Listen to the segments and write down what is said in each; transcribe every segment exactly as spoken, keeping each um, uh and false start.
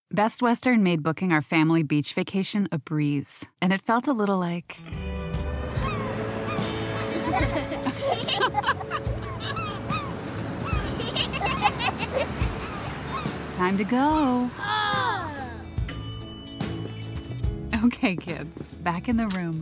Best Western made booking our family beach vacation a breeze, and it felt a little like... Time to go. Okay, kids, back in the room.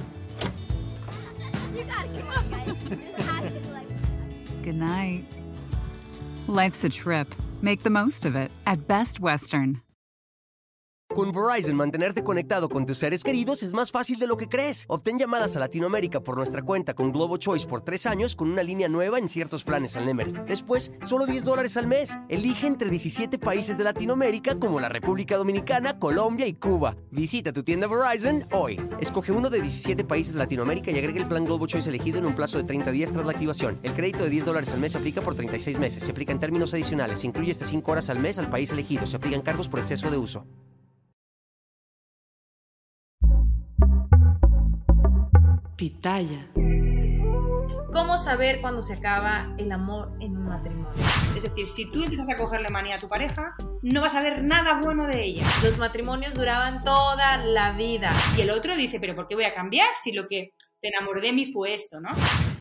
You gotta come on, guys. This has to be like... Good night. Life's a trip. Make the most of it at Best Western. Con Verizon, mantenerte conectado con tus seres queridos es más fácil de lo que crees. Obtén llamadas a Latinoamérica por nuestra cuenta con Globo Choice por tres años con una línea nueva en ciertos planes al Nemery. Después, solo diez dólares al mes. Elige entre diecisiete países de Latinoamérica como la República Dominicana, Colombia y Cuba. Visita tu tienda Verizon hoy. Escoge uno de diecisiete países de Latinoamérica y agrega el plan Globo Choice elegido en un plazo de treinta días tras la activación. El crédito de diez dólares al mes se aplica por treinta y seis meses. Se aplica en términos adicionales. Se incluye hasta cinco horas al mes al país elegido. Se aplican cargos por exceso de uso. Pitaya. ¿Cómo saber cuándo se acaba el amor en un matrimonio? Es decir, si tú empiezas a cogerle manía a tu pareja, no vas a ver nada bueno de ella. Los matrimonios duraban toda la vida. Y el otro dice, pero ¿por qué voy a cambiar si lo que te enamoré de mí fue esto, ¿no?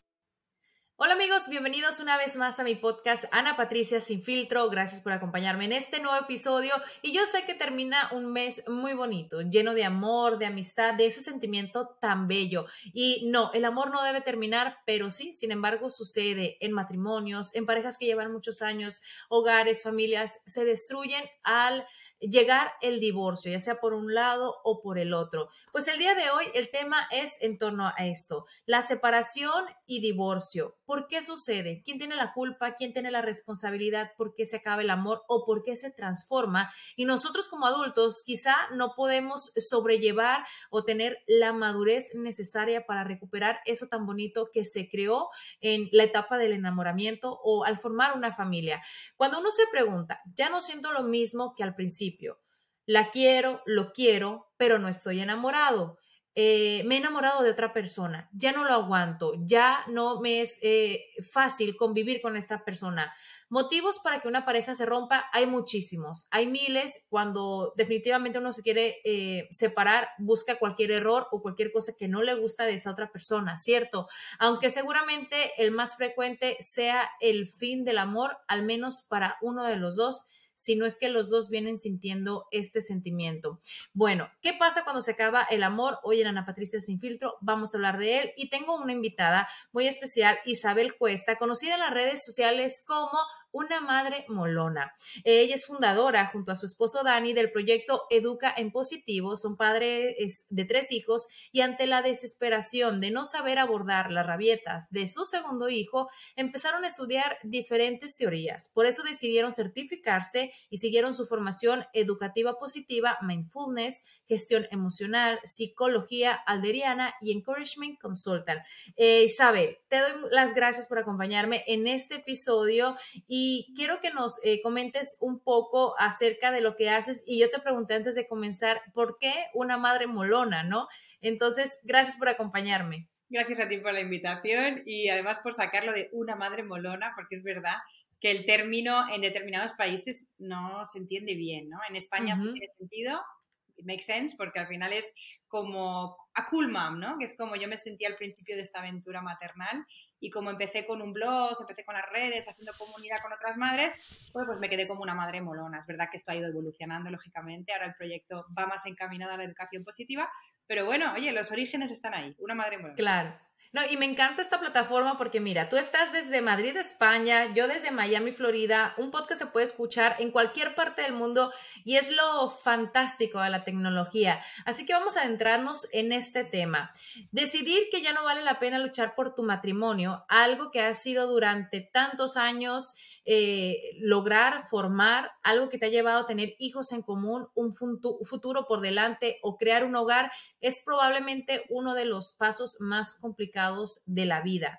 Hola amigos, bienvenidos una vez más a mi podcast Ana Patricia Sin Filtro. Gracias por acompañarme en este nuevo episodio y yo sé que termina un mes muy bonito, lleno de amor, de amistad, de ese sentimiento tan bello. Y no, el amor no debe terminar, pero sí, sin embargo, sucede en matrimonios, en parejas que llevan muchos años, hogares, familias, se destruyen al llegar el divorcio, ya sea por un lado o por el otro. Pues el día de hoy el tema es en torno a esto, la separación y divorcio. ¿Por qué sucede? ¿Quién tiene la culpa? ¿Quién tiene la responsabilidad? ¿Por qué se acaba el amor o por qué se transforma? Y nosotros como adultos quizá no podemos sobrellevar o tener la madurez necesaria para recuperar eso tan bonito que se creó en la etapa del enamoramiento o al formar una familia. Cuando uno se pregunta, ya no siento lo mismo que al principio. La quiero, lo quiero, pero no estoy enamorado. Eh, me he enamorado de otra persona, ya no lo aguanto, ya no me es eh, fácil convivir con esta persona. Motivos para que una pareja se rompa hay muchísimos, hay miles. Cuando definitivamente uno se quiere eh, separar, busca cualquier error o cualquier cosa que no le gusta de esa otra persona, ¿cierto? Aunque seguramente el más frecuente sea el fin del amor, al menos para uno de los dos, si no es que los dos vienen sintiendo este sentimiento. Bueno, ¿qué pasa cuando se acaba el amor? Hoy en Ana Patricia Sin Filtro vamos a hablar de él y tengo una invitada muy especial, Isabel Cuesta, conocida en las redes sociales como Una Madre Molona. Ella es fundadora junto a su esposo Dani del proyecto Educa en Positivo. Son padres de tres hijos y ante la desesperación de no saber abordar las rabietas de su segundo hijo, empezaron a estudiar diferentes teorías. Por eso decidieron certificarse y siguieron su formación educativa positiva, mindfulness, gestión emocional, psicología alderiana y encouragement consultant. Eh, Isabel, te doy las gracias por acompañarme en este episodio y quiero que nos eh, comentes un poco acerca de lo que haces. Y yo te pregunté antes de comenzar, ¿por qué una madre molona, no? Entonces, gracias por acompañarme. Gracias a ti por la invitación y además por sacarlo de una madre molona, porque es verdad que el término en determinados países no se entiende bien, ¿no? En España uh-huh. sí tiene sentido, it makes sense, porque al final es como a cool mom, ¿no? Que es como yo me sentía al principio de esta aventura maternal y como empecé con un blog, empecé con las redes, haciendo comunidad con otras madres, pues, pues me quedé como una madre molona. Es verdad que esto ha ido evolucionando, lógicamente, ahora el proyecto va más encaminado a la educación positiva, pero bueno, oye, los orígenes están ahí, una madre molona. Claro. No, y me encanta esta plataforma porque mira, tú estás desde Madrid, España, yo desde Miami, Florida, un podcast se puede escuchar en cualquier parte del mundo y es lo fantástico de la tecnología. Así que vamos a adentrarnos en este tema. Decidir que ya no vale la pena luchar por tu matrimonio, algo que ha sido durante tantos años, eh, lograr formar, algo que te ha llevado a tener hijos en común, un futuro por delante o crear un hogar, es probablemente uno de los pasos más complicados de la vida.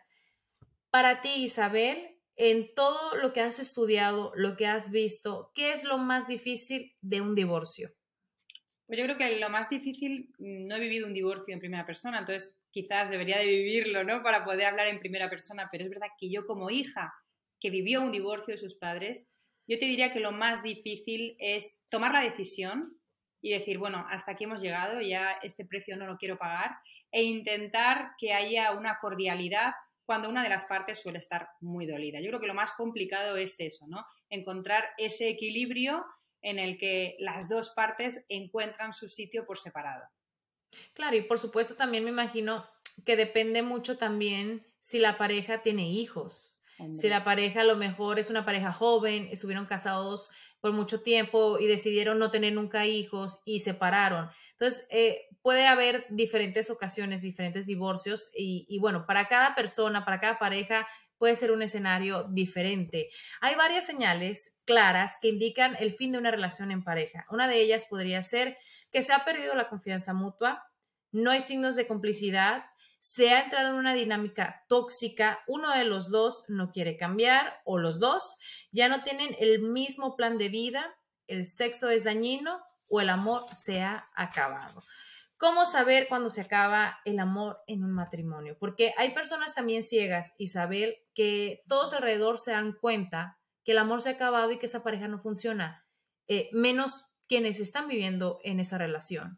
Para ti, Isabel, en todo lo que has estudiado, lo que has visto, ¿qué es lo más difícil de un divorcio? Pues yo creo que lo más difícil, no he vivido un divorcio en primera persona, entonces quizás debería de vivirlo, ¿no? Para poder hablar en primera persona, pero es verdad que yo como hija que vivió un divorcio de sus padres, yo te diría que lo más difícil es tomar la decisión y decir, bueno, hasta aquí hemos llegado, ya este precio no lo quiero pagar, e intentar que haya una cordialidad cuando una de las partes suele estar muy dolida. Yo creo que lo más complicado es eso, ¿no? Encontrar ese equilibrio en el que las dos partes encuentran su sitio por separado. Claro, y por supuesto también me imagino que depende mucho también si la pareja tiene hijos. Hombre. Si la pareja a lo mejor es una pareja joven, estuvieron casados por mucho tiempo y decidieron no tener nunca hijos y separaron. Entonces, eh, puede haber diferentes ocasiones, diferentes divorcios y, y bueno, para cada persona, para cada pareja puede ser un escenario diferente. Hay varias señales claras que indican el fin de una relación en pareja. Una de ellas podría ser que se ha perdido la confianza mutua, no hay signos de complicidad, se ha entrado en una dinámica tóxica, uno de los dos no quiere cambiar o los dos ya no tienen el mismo plan de vida, el sexo es dañino o el amor se ha acabado. ¿Cómo saber cuándo se acaba el amor en un matrimonio? Porque hay personas también ciegas, Isabel, que todos alrededor se dan cuenta que el amor se ha acabado y que esa pareja no funciona, eh, menos quienes están viviendo en esa relación.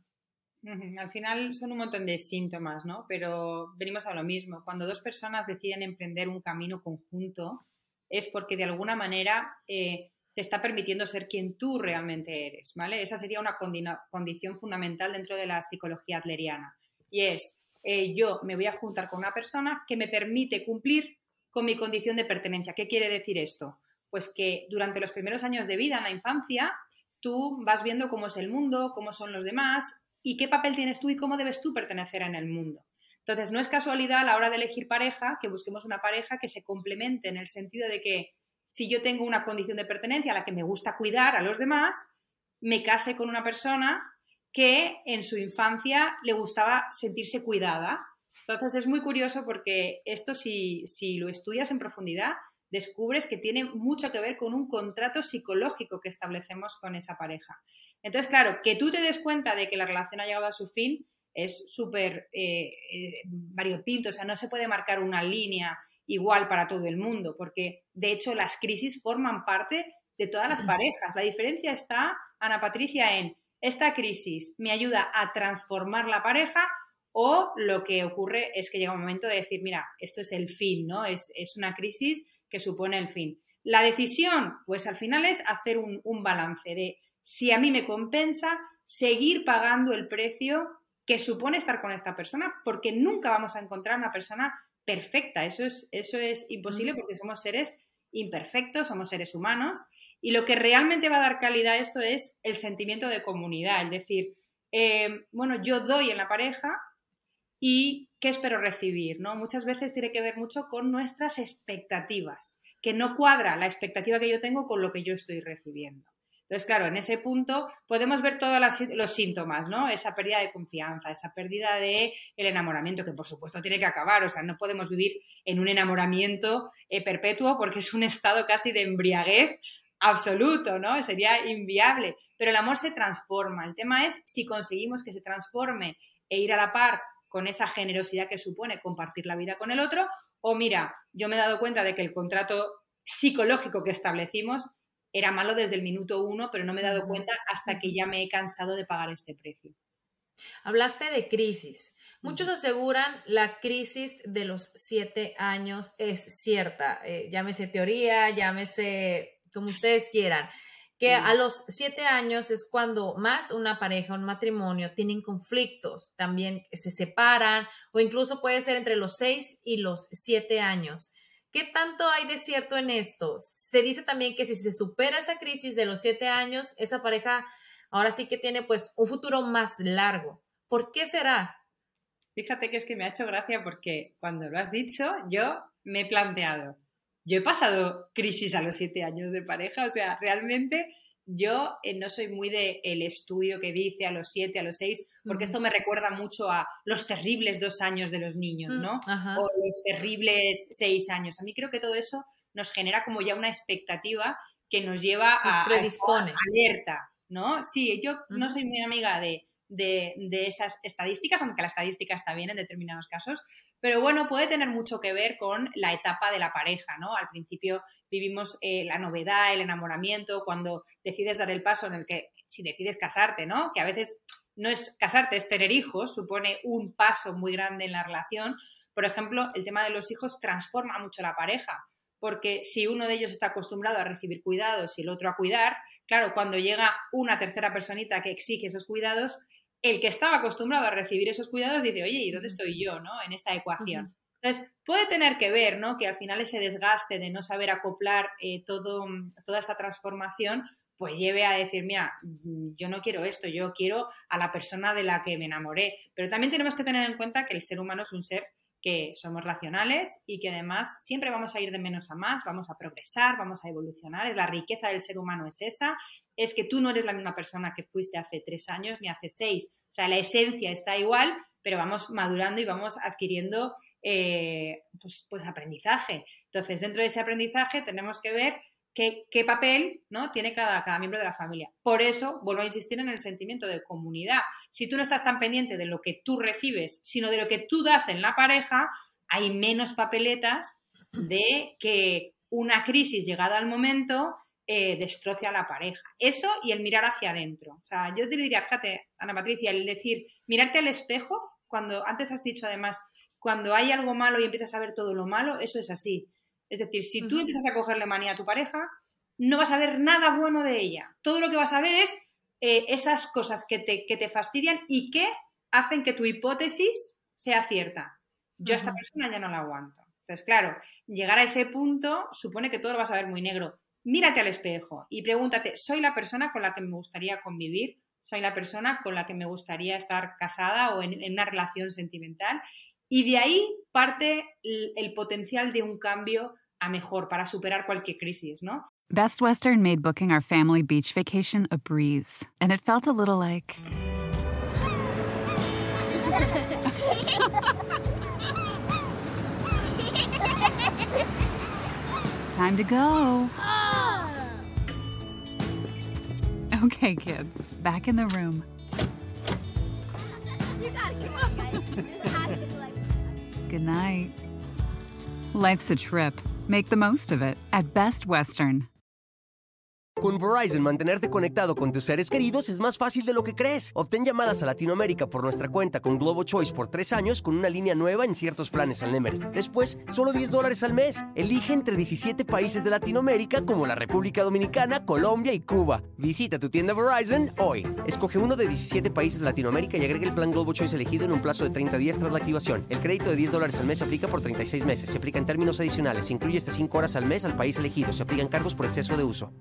Al final son un montón de síntomas, ¿no? Pero venimos a lo mismo. Cuando dos personas deciden emprender un camino conjunto es porque de alguna manera eh, te está permitiendo ser quien tú realmente eres, ¿vale? Esa sería una condi- condición fundamental dentro de la psicología adleriana. Y es, eh, yo me voy a juntar con una persona que me permite cumplir con mi condición de pertenencia. ¿Qué quiere decir esto? Pues que durante los primeros años de vida, en la infancia, tú vas viendo cómo es el mundo, cómo son los demás y qué papel tienes tú y cómo debes tú pertenecer en el mundo. Entonces, no es casualidad a la hora de elegir pareja que busquemos una pareja que se complemente en el sentido de que si yo tengo una condición de pertenencia a la que me gusta cuidar a los demás, me case con una persona que en su infancia le gustaba sentirse cuidada. Entonces, es muy curioso porque esto, si, si lo estudias en profundidad, descubres que tiene mucho que ver con un contrato psicológico que establecemos con esa pareja. Entonces, claro, que tú te des cuenta de que la relación ha llegado a su fin es súper eh, eh, variopinto, o sea, no se puede marcar una línea igual para todo el mundo, porque de hecho las crisis forman parte de todas las parejas. La diferencia está, Ana Patricia, en esta crisis me ayuda a transformar la pareja o lo que ocurre es que llega un momento de decir, mira, esto es el fin, ¿no? Es, es una crisis que supone el fin. La decisión, pues al final es hacer un, un balance de si a mí me compensa seguir pagando el precio que supone estar con esta persona, porque nunca vamos a encontrar una persona perfecta. Eso es, eso es imposible porque somos seres imperfectos, somos seres humanos y lo que realmente va a dar calidad a esto es el sentimiento de comunidad, es decir, eh, bueno, yo doy en la pareja y ¿qué espero recibir? ¿No? Muchas veces tiene que ver mucho con nuestras expectativas, que no cuadra la expectativa que yo tengo con lo que yo estoy recibiendo. Entonces, claro, en ese punto podemos ver todos los síntomas, ¿no? Esa pérdida de confianza, esa pérdida del enamoramiento, que por supuesto tiene que acabar, o sea, no podemos vivir en un enamoramiento eh, perpetuo porque es un estado casi de embriaguez absoluto, ¿no? Sería inviable, pero el amor se transforma. El tema es si conseguimos que se transforme e ir a la par con esa generosidad que supone compartir la vida con el otro, o mira, yo me he dado cuenta de que el contrato psicológico que establecimos era malo desde el minuto uno, pero no me he dado cuenta hasta que ya me he cansado de pagar este precio. Hablaste de crisis. Muchos aseguran la crisis de los siete años es cierta. Eh, llámese teoría, llámese como ustedes quieran. Que a los siete años es cuando más una pareja, un matrimonio, tienen conflictos, también se separan o incluso puede ser entre los seis y los siete años. ¿Qué tanto hay de cierto en esto? Se dice también que si se supera esa crisis de los siete años, esa pareja ahora sí que tiene pues un futuro más largo. ¿Por qué será? Fíjate que es que me ha hecho gracia porque cuando lo has dicho, yo me he planteado, yo he pasado crisis a los siete años de pareja, o sea, realmente yo eh, no soy muy de el estudio que dice a los siete, a los seis, porque uh-huh. esto me recuerda mucho a los terribles dos años de los niños, ¿no? Uh-huh. O los terribles seis años. A mí creo que todo eso nos genera como ya una expectativa que nos lleva nos a, predispone. a alerta, ¿no? Sí, yo uh-huh. no soy muy amiga de de, de esas estadísticas, aunque la estadística está bien en determinados casos, pero bueno, puede tener mucho que ver con la etapa de la pareja, ¿no? Al principio vivimos eh, la novedad, el enamoramiento, cuando decides dar el paso en el que, si decides casarte, ¿no? Que a veces no es casarte, es tener hijos, supone un paso muy grande en la relación. Por ejemplo, el tema de los hijos transforma mucho la pareja, porque si uno de ellos está acostumbrado a recibir cuidados y el otro a cuidar, claro, cuando llega una tercera personita que exige esos cuidados, el que estaba acostumbrado a recibir esos cuidados dice, oye, ¿y dónde estoy yo, no? En esta ecuación. Uh-huh. Entonces, puede tener que ver, ¿no? Que al final ese desgaste de no saber acoplar eh, todo, toda esta transformación, pues lleve a decir, mira, yo no quiero esto, yo quiero a la persona de la que me enamoré. Pero también tenemos que tener en cuenta que el ser humano es un ser que somos racionales y que además siempre vamos a ir de menos a más, vamos a progresar, vamos a evolucionar. Es la riqueza del ser humano es esa, es que tú no eres la misma persona que fuiste hace tres años ni hace seis. O sea, la esencia está igual, pero vamos madurando y vamos adquiriendo eh, pues, pues aprendizaje. Entonces, dentro de ese aprendizaje tenemos que ver qué, qué papel, ¿no? tiene cada, cada miembro de la familia. Por eso, vuelvo a insistir en el sentimiento de comunidad. Si tú no estás tan pendiente de lo que tú recibes, sino de lo que tú das en la pareja, hay menos papeletas de que una crisis llegada al momento eh, destroce a la pareja. Eso y el mirar hacia adentro. O sea, yo te diría, fíjate, Ana Patricia, el decir, mirarte al espejo, cuando antes has dicho además, cuando hay algo malo y empiezas a ver todo lo malo, eso es así. Es decir, si tú uh-huh. empiezas a cogerle manía a tu pareja, no vas a ver nada bueno de ella. Todo lo que vas a ver es eh, esas cosas que te, que te fastidian y que hacen que tu hipótesis sea cierta. Yo uh-huh. a esta persona ya no la aguanto. Entonces, claro, llegar a ese punto supone que todo lo vas a ver muy negro. Mírate al espejo y pregúntate, ¿soy la persona con la que me gustaría convivir? ¿Soy la persona con la que me gustaría estar casada o en, en una relación sentimental? Y de ahí parte el, el potencial de un cambio a mejor para superar cualquier crisis, ¿no? Best Western made booking our family beach vacation a breeze, and it felt a little like... Time to go. Okay, kids, back in the room. You gotta come on, guys. This has to be like... Good night. Life's a trip. Make the most of it at Best Western. Con Verizon, mantenerte conectado con tus seres queridos es más fácil de lo que crees. Obtén llamadas a Latinoamérica por nuestra cuenta con Globo Choice por tres años con una línea nueva en ciertos planes al Nemery. Después, solo diez dólares al mes. Elige entre diecisiete países de Latinoamérica como la República Dominicana, Colombia y Cuba. Visita tu tienda Verizon hoy. Escoge uno de diecisiete países de Latinoamérica y agrega el plan Globo Choice elegido en un plazo de treinta días tras la activación. El crédito de diez dólares al mes se aplica por treinta y seis meses. Se aplica en términos adicionales. Se incluye hasta cinco horas al mes al país elegido. Se aplican cargos por exceso de uso.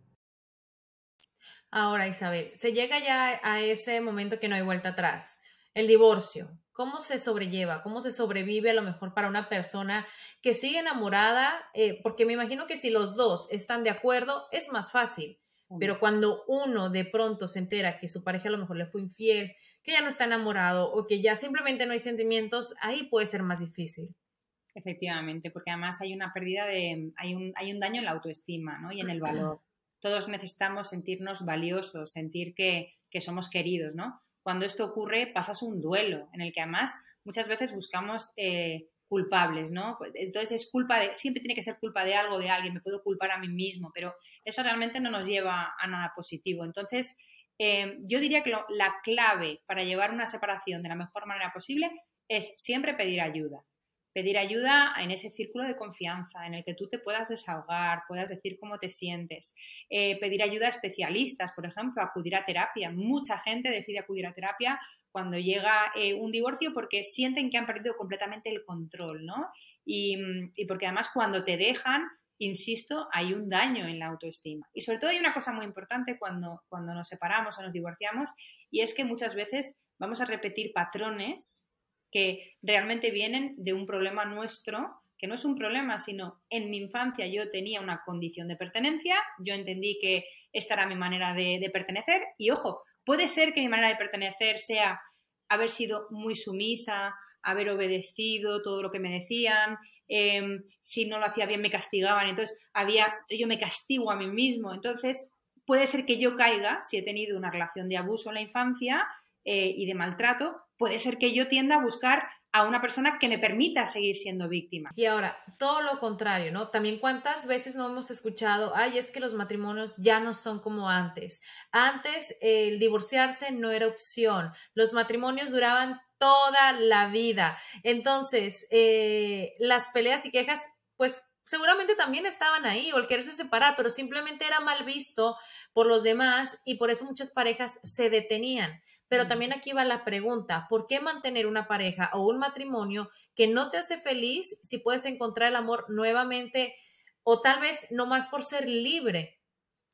Ahora, Isabel, se llega ya a ese momento que no hay vuelta atrás, el divorcio. ¿Cómo se sobrelleva? ¿Cómo se sobrevive a lo mejor para una persona que sigue enamorada? Eh, porque me imagino que si los dos están de acuerdo es más fácil, pero cuando uno de pronto se entera que su pareja a lo mejor le fue infiel, que ya no está enamorado o que ya simplemente no hay sentimientos, ahí puede ser más difícil. Efectivamente, porque además hay una pérdida de, hay un, hay un daño en la autoestima, ¿no? Y en el valor. Todos necesitamos sentirnos valiosos, sentir que, que somos queridos, ¿no? Cuando esto ocurre, pasas un duelo en el que además muchas veces buscamos eh, culpables, ¿no? Entonces es culpa de, siempre tiene que ser culpa de algo, de alguien, me puedo culpar a mí mismo, pero eso realmente no nos lleva a nada positivo. Entonces, eh, yo diría que lo, la clave para llevar una separación de la mejor manera posible es siempre pedir ayuda. Pedir ayuda en ese círculo de confianza en el que tú te puedas desahogar, puedas decir cómo te sientes. Eh, pedir ayuda a especialistas, por ejemplo, acudir a terapia. Mucha gente decide acudir a terapia cuando llega eh, un divorcio porque sienten que han perdido completamente el control, ¿no? Y, y porque además cuando te dejan, insisto, hay un daño en la autoestima. Y sobre todo hay una cosa muy importante cuando, cuando nos separamos o nos divorciamos y es que muchas veces vamos a repetir patrones que realmente vienen de un problema nuestro, que no es un problema, sino en mi infancia yo tenía una condición de pertenencia, yo entendí que esta era mi manera de, de pertenecer y, ojo, puede ser que mi manera de pertenecer sea haber sido muy sumisa, haber obedecido todo lo que me decían, eh, si no lo hacía bien me castigaban, entonces había, yo me castigo a mí mismo, entonces puede ser que yo caiga, si he tenido una relación de abuso en la infancia, eh, y de maltrato, puede ser que yo tienda a buscar a una persona que me permita seguir siendo víctima. Y ahora, todo lo contrario, ¿no? También cuántas veces no hemos escuchado, ay, es que los matrimonios ya no son como antes. Antes eh, el divorciarse no era opción, los matrimonios duraban toda la vida. Entonces, eh, las peleas y quejas, pues seguramente también estaban ahí, o el quererse separar, pero simplemente era mal visto por los demás y por eso muchas parejas se detenían. Pero también aquí va la pregunta, ¿por qué mantener una pareja o un matrimonio que no te hace feliz si puedes encontrar el amor nuevamente o tal vez no más por ser libre?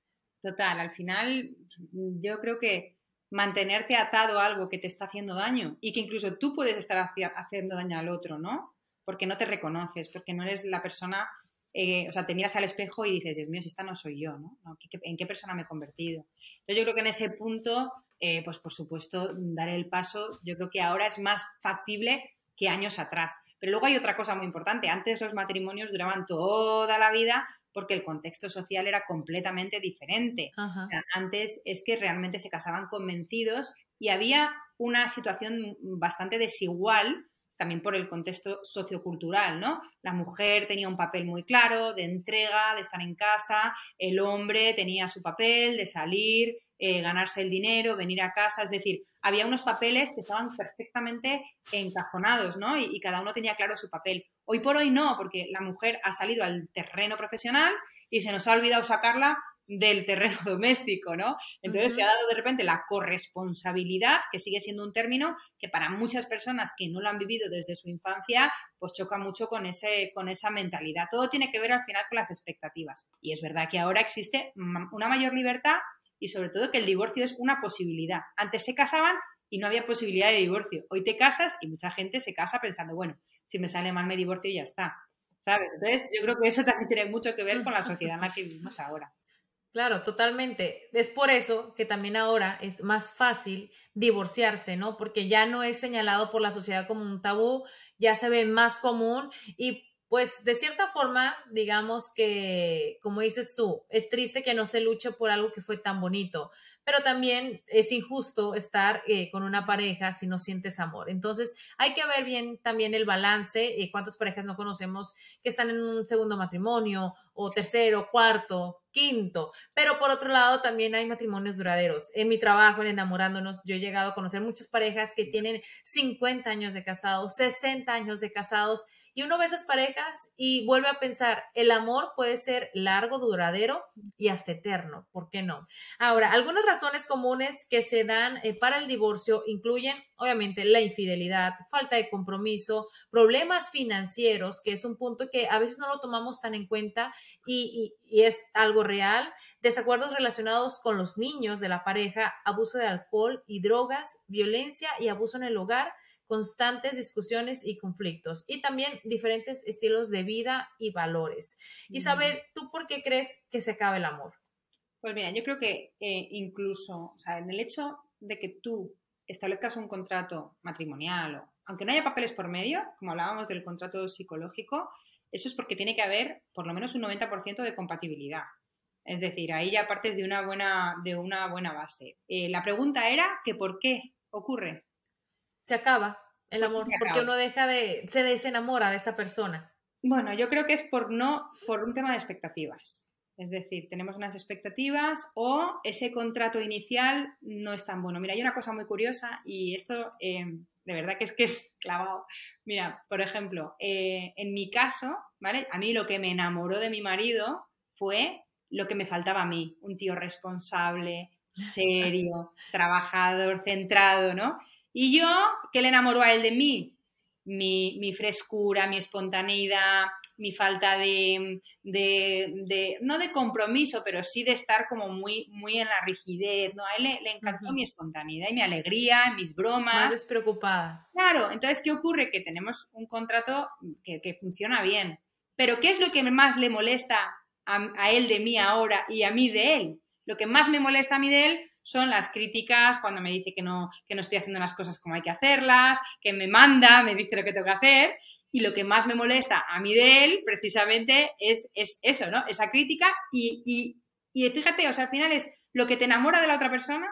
Total, al final yo creo que mantenerte atado a algo que te está haciendo daño y que incluso tú puedes estar hacia, haciendo daño al otro, ¿no? Porque no te reconoces, porque no eres la persona, eh, o sea, te miras al espejo y dices, Dios mío, si esta no soy yo, ¿no? ¿En qué persona me he convertido? Entonces yo creo que en ese punto... Eh, pues por supuesto dar el paso, yo creo que ahora es más factible que años atrás. Pero luego hay otra cosa muy importante, antes los matrimonios duraban toda la vida porque el contexto social era completamente diferente. O sea, antes es que realmente se casaban convencidos y había una situación bastante desigual también por el contexto sociocultural, ¿no? La mujer tenía un papel muy claro de entrega, de estar en casa, el hombre tenía su papel de salir, eh, ganarse el dinero, venir a casa, es decir, había unos papeles que estaban perfectamente encajonados, ¿no? Y, y cada uno tenía claro su papel. Hoy por hoy no, porque la mujer ha salido al terreno profesional y se nos ha olvidado sacarla del terreno doméstico, ¿no? Entonces uh-huh. se ha dado de repente la corresponsabilidad, que sigue siendo un término que para muchas personas que no lo han vivido desde su infancia, pues choca mucho con, ese, con esa mentalidad. Todo tiene que ver al final con las expectativas. Y es verdad que ahora existe una mayor libertad y sobre todo que el divorcio es una posibilidad. Antes se casaban y no había posibilidad de divorcio. Hoy te casas y mucha gente se casa pensando, bueno, si me sale mal me divorcio y ya está, ¿sabes? Entonces yo creo que eso también tiene mucho que ver con la sociedad en la que vivimos ahora. Claro, totalmente. Es por eso que también ahora es más fácil divorciarse, ¿no? Porque ya no es señalado por la sociedad como un tabú, ya se ve más común y pues de cierta forma, digamos que, como dices tú, es triste que no se luche por algo que fue tan bonito, pero también es injusto estar eh, con una pareja si no sientes amor. Entonces hay que ver bien también el balance, eh, cuántas parejas no conocemos que están en un segundo matrimonio o tercero, cuarto, quinto, pero por otro lado también hay matrimonios duraderos. En mi trabajo, en Enamorándonos, yo he llegado a conocer muchas parejas que tienen cincuenta años de casados, sesenta años de casados, y uno ve esas parejas y vuelve a pensar, el amor puede ser largo, duradero y hasta eterno, ¿por qué no? Ahora, algunas razones comunes que se dan eh, para el divorcio incluyen, obviamente, la infidelidad, falta de compromiso, problemas financieros, que es un punto que a veces no lo tomamos tan en cuenta y, y, y es algo real, desacuerdos relacionados con los niños de la pareja, abuso de alcohol y drogas, violencia y abuso en el hogar, constantes discusiones y conflictos y también diferentes estilos de vida y valores. Isabel, ¿tú por qué crees que se acaba el amor? Pues mira, yo creo que eh, incluso, o sea, en el hecho de que tú establezcas un contrato matrimonial, o, aunque no haya papeles por medio, como hablábamos del contrato psicológico, eso es porque tiene que haber por lo menos un noventa por ciento de compatibilidad. Es decir, ahí ya partes de una buena, de una buena base. Eh, la pregunta era que ¿por qué ocurre? Se acaba el amor, porque uno deja de, se desenamora de esa persona. Bueno, yo creo que es por no, por un tema de expectativas. Es decir, tenemos unas expectativas o ese contrato inicial no es tan bueno. Mira, hay una cosa muy curiosa y esto eh, de verdad que es que es clavado. Mira, por ejemplo, eh, en mi caso, ¿vale? A mí lo que me enamoró de mi marido fue lo que me faltaba a mí. Un tío responsable, serio, trabajador, centrado, ¿no? Y yo, ¿qué le enamoró a él de mí? Mi, mi frescura, mi espontaneidad, mi falta de, de, de, no de compromiso, pero sí de estar como muy, muy en la rigidez, ¿no? A él le, le encantó uh-huh. mi espontaneidad y mi alegría, mis bromas. Más despreocupada. Claro, entonces, ¿qué ocurre? Que tenemos un contrato que, que funciona bien. Pero ¿qué es lo que más le molesta a, a él de mí ahora y a mí de él? Lo que más me molesta a mí de él son las críticas cuando me dice que no, que no estoy haciendo las cosas como hay que hacerlas, que me manda, me dice lo que tengo que hacer. Y lo que más me molesta a mí de él, precisamente, es, es eso, ¿no? Esa crítica y, y, y fíjate, o sea, al final es lo que te enamora de la otra persona,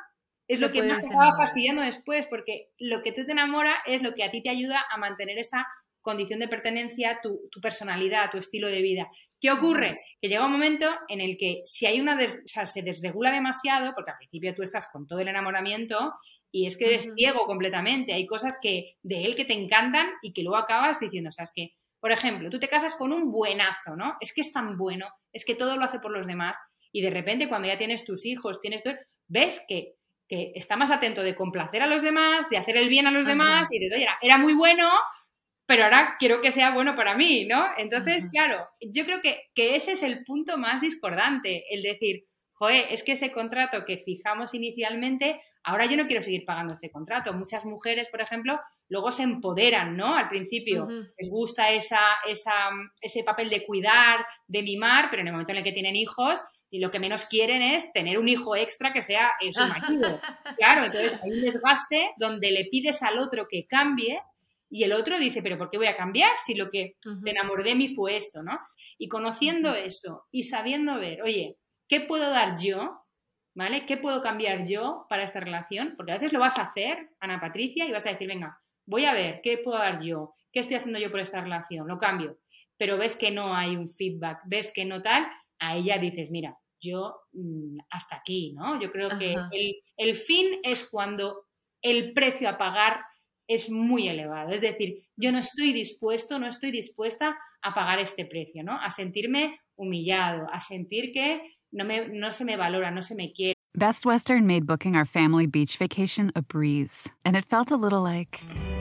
es lo que más te acaba fastidiando después, porque lo que tú te enamora es lo que a ti te ayuda a mantener esa condición de pertenencia, tu, tu personalidad, tu estilo de vida. ¿Qué ocurre? Que llega un momento en el que si hay una, des, o sea, se desregula demasiado, porque al principio tú estás con todo el enamoramiento y es que eres uh-huh. ciego completamente, hay cosas que de él que te encantan y que luego acabas diciendo, o sea, es que, por ejemplo, tú te casas con un buenazo, ¿no? Es que es tan bueno, es que todo lo hace por los demás y de repente cuando ya tienes tus hijos, tienes todo, ves que, que está más atento de complacer a los demás, de hacer el bien a los uh-huh. demás y dices, oye, era, era muy bueno, pero ahora quiero que sea bueno para mí, ¿no? Entonces, uh-huh. claro, yo creo que, que ese es el punto más discordante, el decir, joder, es que ese contrato que fijamos inicialmente, ahora yo no quiero seguir pagando este contrato. Muchas mujeres, por ejemplo, luego se empoderan, ¿no? Al principio uh-huh. les gusta esa, esa, ese papel de cuidar, de mimar, pero en el momento en el que tienen hijos, y lo que menos quieren es tener un hijo extra que sea su marido. Claro, entonces hay un desgaste donde le pides al otro que cambie, y el otro dice, pero ¿por qué voy a cambiar si lo que uh-huh. te enamoré de mí fue esto, ¿no? Y conociendo uh-huh. eso y sabiendo ver, oye, ¿qué puedo dar yo? ¿Vale? ¿Qué puedo cambiar yo para esta relación? Porque a veces lo vas a hacer, Ana Patricia, y vas a decir, venga, voy a ver, ¿qué puedo dar yo? ¿Qué estoy haciendo yo por esta relación? Lo cambio. Pero ves que no hay un feedback, ves que no tal, a ella dices, mira, yo mmm, hasta aquí, ¿no? Yo creo Ajá. que el, el fin es cuando el precio a pagar es muy elevado. Es decir, yo no estoy dispuesto, no estoy dispuesta a pagar este precio, ¿no? A sentirme humillado, a sentir que no, me, no se me valora, no se me quiere. Best Western made booking our family beach vacation a breeze, and it felt a little like...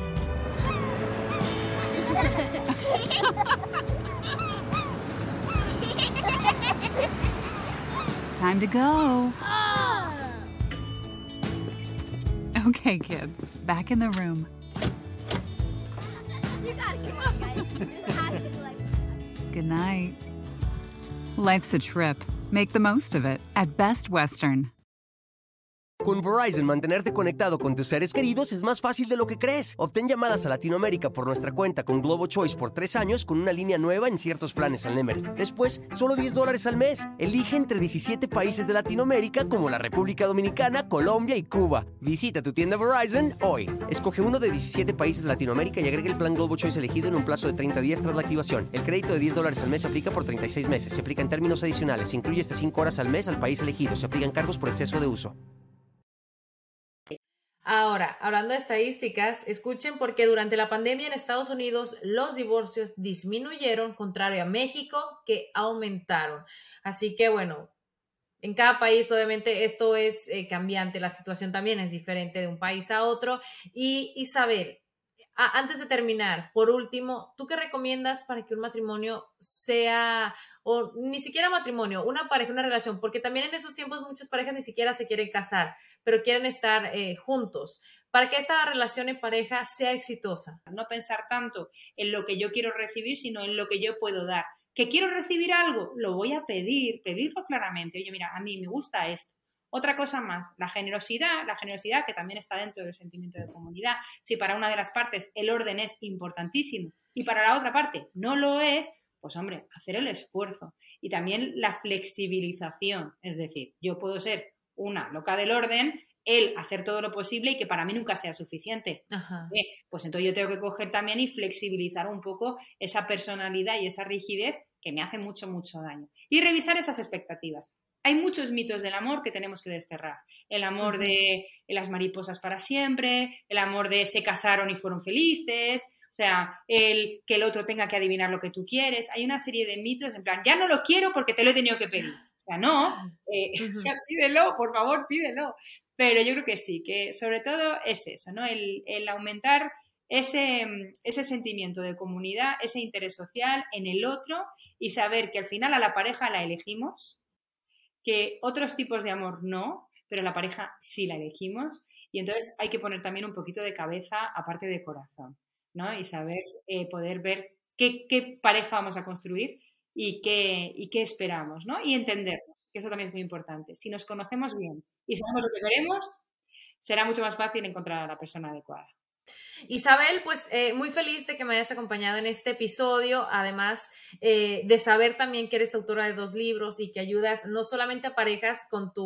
Time to go. Okay, kids, back in the room. You gotta come on, guys. This has to be like... Good night. Life's a trip. Make the most of it at Best Western. Con Verizon, mantenerte conectado con tus seres queridos es más fácil de lo que crees. Obtén llamadas a Latinoamérica por nuestra cuenta con Globo Choice por tres años con una línea nueva en ciertos planes al Nemery. Después, solo diez dólares al mes. Elige entre diecisiete países de Latinoamérica como la República Dominicana, Colombia y Cuba. Visita tu tienda Verizon hoy. Escoge uno de diecisiete países de Latinoamérica y agrega el plan Globo Choice elegido en un plazo de treinta días tras la activación. El crédito de diez dólares al mes se aplica por treinta y seis meses. Se aplica en términos adicionales. Se incluye hasta cinco horas al mes al país elegido. Se aplican cargos por exceso de uso. Ahora, hablando de estadísticas, escuchen porque durante la pandemia en Estados Unidos los divorcios disminuyeron, contrario a México, que aumentaron. Así que, bueno, en cada país obviamente esto es eh, cambiante, la situación también es diferente de un país a otro. Y Isabel, a, antes de terminar, por último, ¿tú qué recomiendas para que un matrimonio sea... o ni siquiera matrimonio, una pareja, una relación, porque también en esos tiempos muchas parejas ni siquiera se quieren casar, pero quieren estar eh, juntos, para que esta relación en pareja sea exitosa? No pensar tanto en lo que yo quiero recibir, sino en lo que yo puedo dar. ¿Que quiero recibir algo? Lo voy a pedir, pedirlo claramente. Oye, mira, a mí me gusta esto. Otra cosa más, la generosidad, la generosidad que también está dentro del sentimiento de comunidad. Si para una de las partes el orden es importantísimo y para la otra parte no lo es, pues hombre, hacer el esfuerzo y también la flexibilización, es decir, yo puedo ser una loca del orden, él hacer todo lo posible y que para mí nunca sea suficiente. Ajá. Eh, pues entonces yo tengo que coger también y flexibilizar un poco esa personalidad y esa rigidez que me hace mucho, mucho daño. Y revisar esas expectativas. Hay muchos mitos del amor que tenemos que desterrar. El amor uh-huh. de las mariposas para siempre, el amor de se casaron y fueron felices... O sea, el que el otro tenga que adivinar lo que tú quieres. Hay una serie de mitos en plan, ya no lo quiero porque te lo he tenido que pedir. O sea, no, eh, uh-huh. o sea, pídelo, por favor, pídelo. Pero yo creo que sí, que sobre todo es eso, ¿no? El, el aumentar ese, ese sentimiento de comunidad, ese interés social en el otro y saber que al final a la pareja la elegimos, que otros tipos de amor no, pero la pareja sí la elegimos y entonces hay que poner también un poquito de cabeza aparte de corazón, ¿no? Y saber eh, poder ver qué, qué pareja vamos a construir y qué, y qué esperamos, ¿no? Y entendernos, que eso también es muy importante. Si nos conocemos bien y sabemos lo que queremos, será mucho más fácil encontrar a la persona adecuada. Isabel, pues eh, muy feliz de que me hayas acompañado en este episodio, además eh, de saber también que eres autora de dos libros y que ayudas no solamente a parejas con tu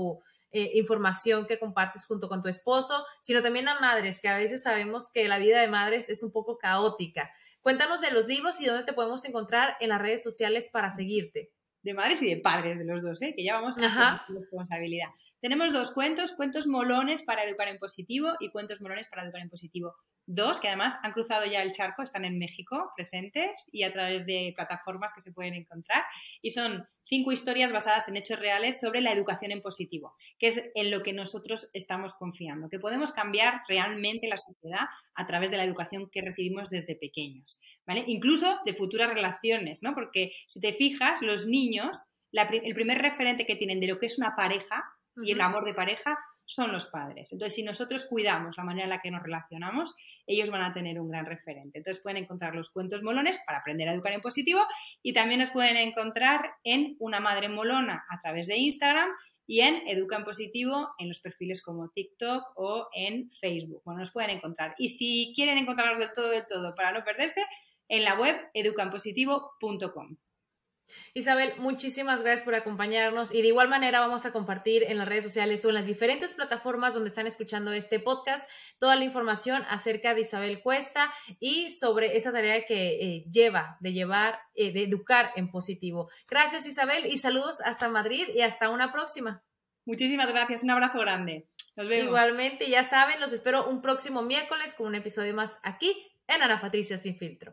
eh, información que compartes junto con tu esposo, sino también a madres, que a veces sabemos que la vida de madres es un poco caótica. Cuéntanos de los libros y dónde te podemos encontrar en las redes sociales para seguirte. De madres y de padres, de los dos, ¿eh? Que ya vamos a la responsabilidad. Tenemos dos cuentos, cuentos molones para educar en positivo y cuentos molones para educar en positivo. Dos que además han cruzado ya el charco, están en México presentes y a través de plataformas que se pueden encontrar. Y son cinco historias basadas en hechos reales sobre la educación en positivo, que es en lo que nosotros estamos confiando, que podemos cambiar realmente la sociedad a través de la educación que recibimos desde pequeños, ¿vale? Incluso de futuras relaciones, ¿no? Porque si te fijas, los niños, la, el primer referente que tienen de lo que es una pareja y el amor de pareja son los padres. Entonces, si nosotros cuidamos la manera en la que nos relacionamos, ellos van a tener un gran referente. Entonces, pueden encontrar los cuentos molones para aprender a educar en positivo y también nos pueden encontrar en Una Madre Molona a través de Instagram y en Educa en Positivo en los perfiles como TikTok o en Facebook. Bueno, nos pueden encontrar. Y si quieren encontrarlos del todo, del todo para no perderse, en la web educa en positivo punto com. Isabel, muchísimas gracias por acompañarnos y de igual manera vamos a compartir en las redes sociales o en las diferentes plataformas donde están escuchando este podcast toda la información acerca de Isabel Cuesta y sobre esta tarea que eh, lleva de llevar, eh, de educar en positivo. Gracias, Isabel, y saludos hasta Madrid y hasta una próxima. Muchísimas gracias, un abrazo grande. Nos vemos. Igualmente, ya saben, los espero un próximo miércoles con un episodio más aquí en Ana Patricia Sin Filtro.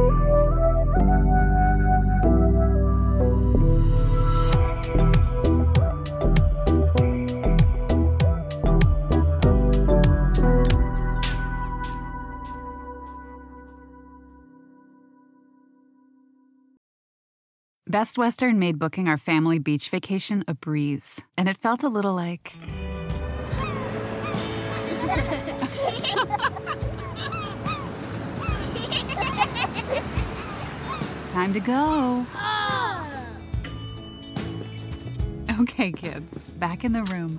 Best Western made booking our family beach vacation a breeze, and it felt a little like... Time to go. Okay, kids, back in the room.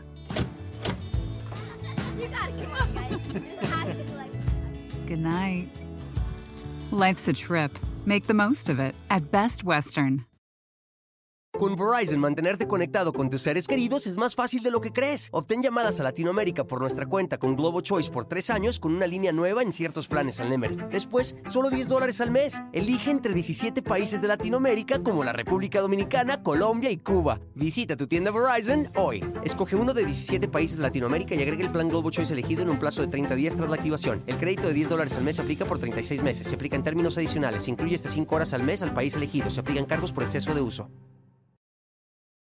You gotta come on, guys. This has to be like... Good night. Life's a trip. Make the most of it at Best Western. Con Verizon, mantenerte conectado con tus seres queridos es más fácil de lo que crees. Obtén llamadas a Latinoamérica por nuestra cuenta con Globo Choice por tres años con una línea nueva en ciertos planes al Nemery. Después, solo diez dólares al mes. Elige entre diecisiete países de Latinoamérica como la República Dominicana, Colombia y Cuba. Visita tu tienda Verizon hoy. Escoge uno de diecisiete países de Latinoamérica y agrega el plan Globo Choice elegido en un plazo de treinta días tras la activación. El crédito de diez dólares al mes se aplica por treinta y seis meses. Se aplica en términos adicionales. Se incluye hasta cinco horas al mes al país elegido. Se aplican cargos por exceso de uso.